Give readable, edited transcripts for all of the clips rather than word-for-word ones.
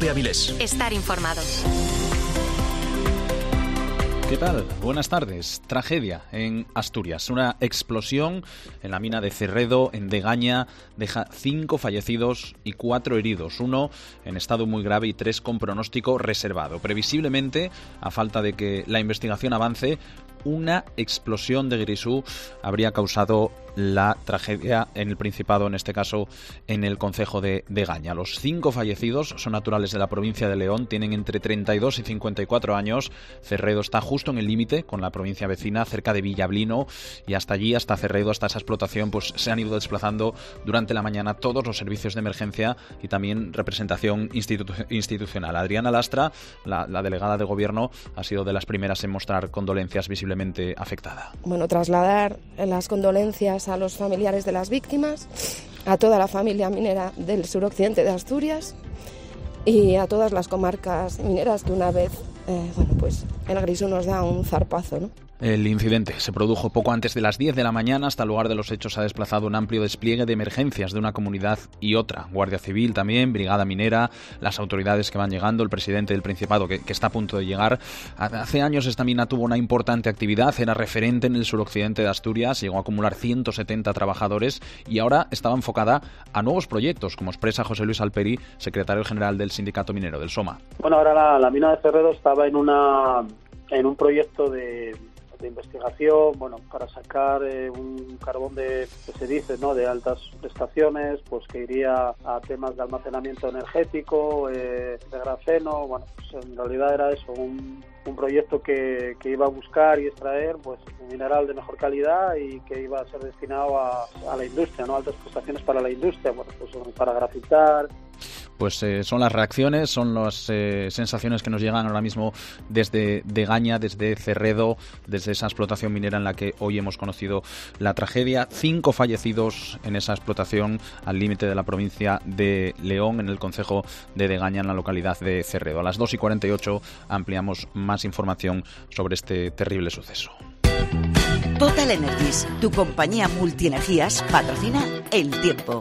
COPE Avilés. Estar informado. ¿Qué tal? Buenas tardes. Tragedia en Asturias. Una explosión en la mina de Cerredo, en Degaña, deja 5 fallecidos y 4 heridos. 1 en estado muy grave y 3 con pronóstico reservado. Previsiblemente, a falta de que la investigación avance, una explosión de grisú habría causado la tragedia en el Principado, en este caso en el concejo de Degaña. Los 5 fallecidos son naturales de la provincia de León, tienen entre 32 y 54 años. Cerredo está justo en el límite con la provincia vecina, cerca de Villablino, y hasta allí, hasta Cerredo, hasta esa explotación, pues se han ido desplazando durante la mañana todos los servicios de emergencia y también representación institucional. Adriana Lastra, la delegada de Gobierno, ha sido de las primeras en mostrar condolencias, visiblemente afectada. Bueno, trasladar las condolencias a los familiares de las víctimas, a toda la familia minera del suroccidente de Asturias y a todas las comarcas mineras que una vez, pues el grisú nos da un zarpazo, ¿no? El incidente se produjo poco antes de las 10 de la mañana. Hasta el lugar de los hechos se ha desplazado un amplio despliegue de emergencias de una comunidad y otra. Guardia Civil también, Brigada Minera, las autoridades que van llegando, el presidente del Principado que está a punto de llegar. Hace años esta mina tuvo una importante actividad, era referente en el suroccidente de Asturias, llegó a acumular 170 trabajadores y ahora estaba enfocada a nuevos proyectos, como expresa José Luis Alperi, secretario general del Sindicato Minero del SOMA. Bueno, ahora la mina de Cerredo estaba en un proyecto de investigación, para sacar un carbón que se dice, ¿no?, de altas prestaciones, pues que iría a temas de almacenamiento energético, de grafeno. En realidad era eso, un proyecto que iba a buscar y extraer pues un mineral de mejor calidad y que iba a ser destinado a la industria, ¿no?, altas prestaciones para la industria, para grafitar. Pues son las reacciones, son las sensaciones que nos llegan ahora mismo desde Degaña, desde Cerredo, desde esa explotación minera en la que hoy hemos conocido la tragedia. 5 fallecidos en esa explotación al límite de la provincia de León, en el concejo de Degaña, en la localidad de Cerredo. A las 2:48 ampliamos más información sobre este terrible suceso. Total Energies, tu compañía multienergías, patrocina El Tiempo.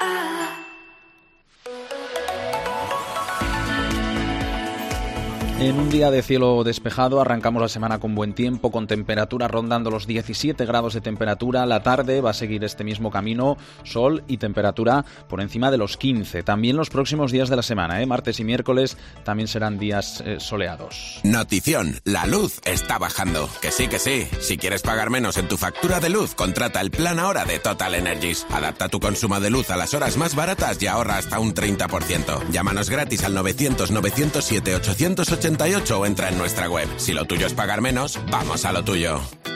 En un día de cielo despejado arrancamos la semana con buen tiempo, con temperaturas rondando los 17 grados de temperatura. La tarde va a seguir este mismo camino, sol y temperatura por encima de los 15. También los próximos días de la semana, martes y miércoles, también serán días soleados. Notición, la luz está bajando. Que sí, que sí. Si quieres pagar menos en tu factura de luz, contrata el plan ahora de Total Energies. Adapta tu consumo de luz a las horas más baratas y ahorra hasta un 30%. Llámanos gratis al 900-907-888 o entra en nuestra web. Si lo tuyo es pagar menos, vamos a lo tuyo.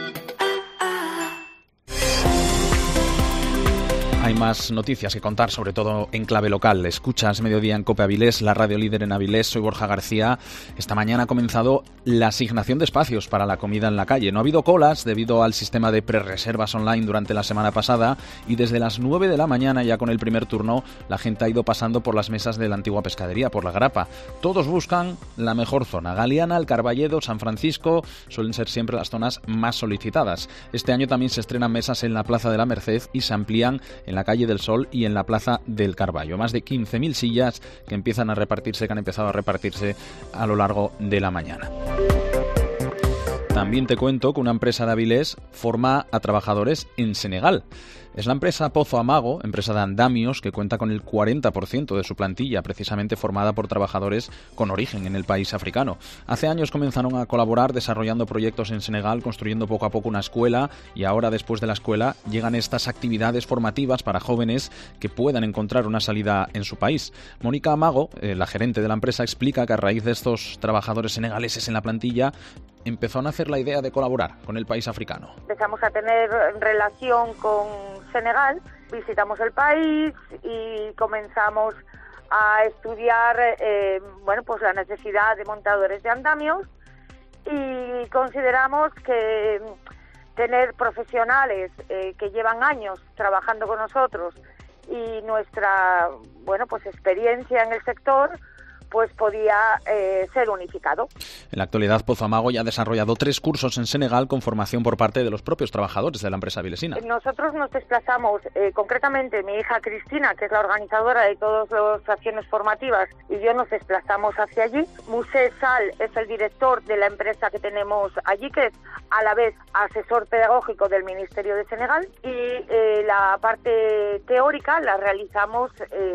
Hay más noticias que contar, sobre todo en clave local. Escuchas Mediodía en COPE Avilés, la radio líder en Avilés. Soy Borja García. Esta mañana ha comenzado la asignación de espacios para la comida en la calle. No ha habido colas debido al sistema de prerreservas online durante la semana pasada y desde las 9 de la mañana, ya con el primer turno, la gente ha ido pasando por las mesas de la antigua pescadería, por la Grapa. Todos buscan la mejor zona. Galeana, El Carballedo, San Francisco suelen ser siempre las zonas más solicitadas. Este año también se estrenan mesas en la Plaza de la Merced y se amplían en la Calle del Sol y en la Plaza del Carballo. Más de 15.000 sillas que han empezado a repartirse a lo largo de la mañana. También te cuento que una empresa de Avilés forma a trabajadores en Senegal. Es la empresa Pozo Amago, empresa de andamios, que cuenta con el 40% de su plantilla, precisamente formada por trabajadores con origen en el país africano. Hace años comenzaron a colaborar desarrollando proyectos en Senegal, construyendo poco a poco una escuela, y ahora, después de la escuela, llegan estas actividades formativas para jóvenes que puedan encontrar una salida en su país. Mónica Amago, la gerente de la empresa, explica que a raíz de estos trabajadores senegaleses en la plantilla, empezó a nacer la idea de colaborar con el país africano. Empezamos a tener relación con Senegal, visitamos el país y comenzamos a estudiar la necesidad de montadores de andamios, y consideramos que tener profesionales que llevan años trabajando con nosotros y nuestra experiencia en el sector pues podía ser unificado. En la actualidad, Pozo Amago ya ha desarrollado 3 cursos en Senegal con formación por parte de los propios trabajadores de la empresa avilesina. Nosotros nos desplazamos, concretamente mi hija Cristina, que es la organizadora de todas las acciones formativas, y yo nos desplazamos hacia allí. Moussé Sall es el director de la empresa que tenemos allí, que es a la vez asesor pedagógico del Ministerio de Senegal, y la parte teórica la realizamos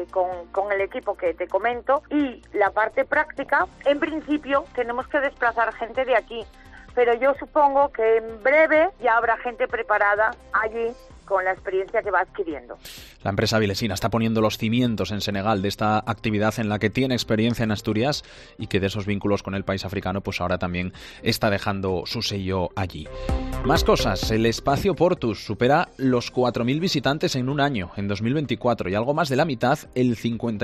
con el equipo que te comento, y la parte práctica, en principio, tenemos que desplazar gente de aquí, pero yo supongo que en breve ya habrá gente preparada allí con la experiencia que va adquiriendo. La empresa avilesina está poniendo los cimientos en Senegal de esta actividad en la que tiene experiencia en Asturias y que de esos vínculos con el país africano pues ahora también está dejando su sello allí. Más cosas. El espacio Portus supera los 4.000 visitantes en un año, en 2024, y algo más de la mitad, el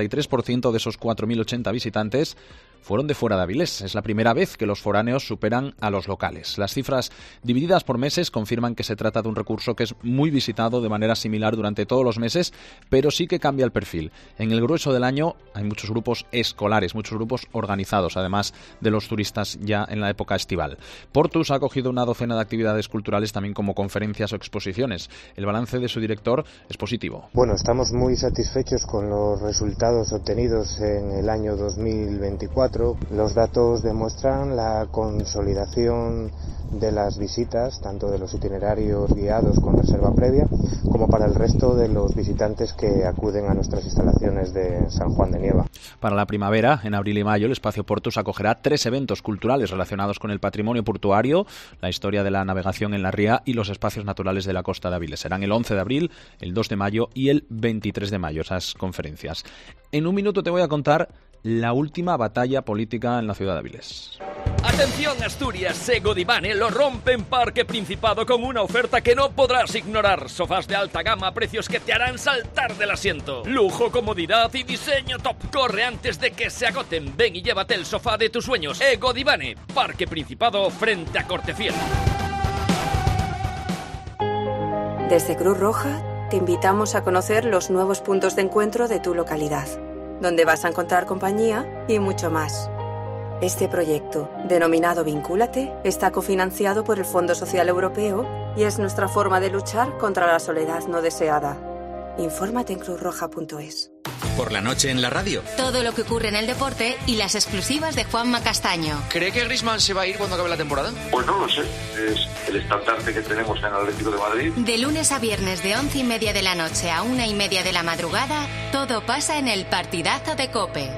53% de esos 4.080 visitantes, fueron de fuera de Avilés. Es la primera vez que los foráneos superan a los locales. Las cifras divididas por meses confirman que se trata de un recurso que es muy visitado de manera similar durante todos los meses, pero sí que cambia el perfil. En el grueso del año hay muchos grupos escolares, muchos grupos organizados, además de los turistas ya en la época estival. Portus ha acogido una docena de actividades culturales, también como conferencias o exposiciones. El balance de su director es positivo. Bueno, estamos muy satisfechos con los resultados obtenidos en el año 2024. Los datos demuestran la consolidación de las visitas, tanto de los itinerarios guiados con reserva previa, como para el resto de los visitantes que acuden a nuestras instalaciones de San Juan de Nieva. Para la primavera, en abril y mayo, el Espacio Portus acogerá 3 eventos culturales relacionados con el patrimonio portuario, la historia de la navegación en la ría y los espacios naturales de la costa de Avilés. Serán el 11 de abril, el 2 de mayo y el 23 de mayo, esas conferencias. En un minuto te voy a contar la última batalla política en la ciudad de Avilés. Atención Asturias, Egodivane lo rompe en Parque Principado con una oferta que no podrás ignorar. Sofás de alta gama a precios que te harán saltar del asiento. Lujo, comodidad y diseño top. Corre antes de que se agoten. Ven y llévate el sofá de tus sueños. Egodivane, Parque Principado frente a Cortefiel. Desde Cruz Roja te invitamos a conocer los nuevos puntos de encuentro de tu localidad, donde vas a encontrar compañía y mucho más. Este proyecto, denominado Vincúlate, está cofinanciado por el Fondo Social Europeo y es nuestra forma de luchar contra la soledad no deseada. Infórmate en cruzroja.es. Por la noche en la radio. Todo lo que ocurre en el deporte y las exclusivas de Juanma Castaño. ¿Cree que Griezmann se va a ir cuando acabe la temporada? Pues no lo sé. Es el estandarte que tenemos en el Atlético de Madrid. De lunes a viernes de 11:30 de la noche a 1:30 de la madrugada, todo pasa en el partidazo de COPE.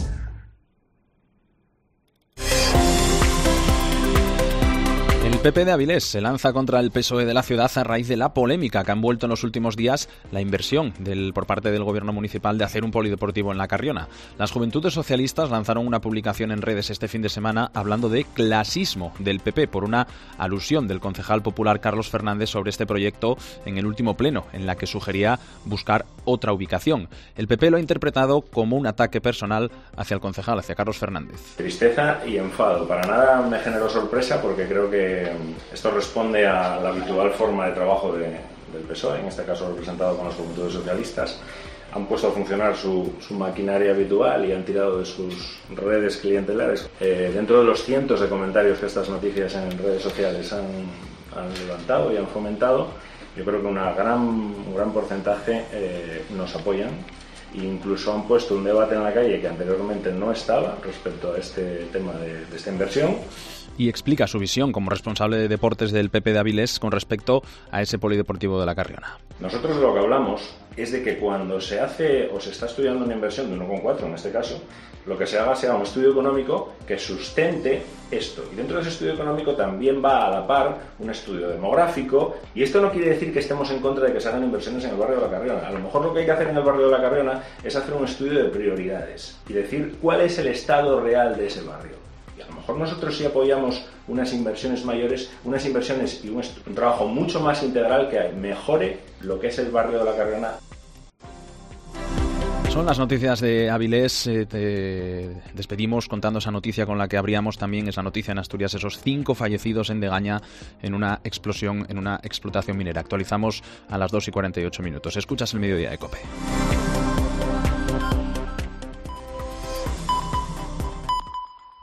El PP de Avilés se lanza contra el PSOE de la ciudad a raíz de la polémica que ha envuelto en los últimos días la inversión por parte del gobierno municipal de hacer un polideportivo en La Carriona. Las Juventudes Socialistas lanzaron una publicación en redes este fin de semana hablando de clasismo del PP por una alusión del concejal popular Carlos Fernández sobre este proyecto en el último pleno, en la que sugería buscar otra ubicación. El PP lo ha interpretado como un ataque personal hacia el concejal, hacia Carlos Fernández. Tristeza y enfado. Para nada me generó sorpresa porque creo que esto responde a la habitual forma de trabajo del PSOE, en este caso representado con las Juventudes Socialistas. Han puesto a funcionar su maquinaria habitual y han tirado de sus redes clientelares. Dentro de los cientos de comentarios que estas noticias en redes sociales han levantado y han fomentado, yo creo que un gran porcentaje nos apoyan. Incluso han puesto un debate en la calle que anteriormente no estaba respecto a este tema de esta inversión. Y explica su visión como responsable de deportes del PP de Avilés con respecto a ese polideportivo de La Carriona. Nosotros lo que hablamos es de que cuando se hace o se está estudiando una inversión de 1,4 en este caso, lo que se haga sea un estudio económico que sustente esto. Y dentro de ese estudio económico también va a la par un estudio demográfico. Y esto no quiere decir que estemos en contra de que se hagan inversiones en el barrio de La Carriona. A lo mejor lo que hay que hacer en el barrio de La Carriona es hacer un estudio de prioridades y decir cuál es el estado real de ese barrio. Y a lo mejor nosotros sí apoyamos unas inversiones mayores, unas inversiones y un trabajo mucho más integral que mejore lo que es el barrio de La Carriona. Son las noticias de Avilés. Te despedimos contando esa noticia con la que abríamos también, esa noticia en Asturias, esos 5 fallecidos en Degaña en una explosión, en una explotación minera. Actualizamos a las 2:48. Escuchas el Mediodía de COPE.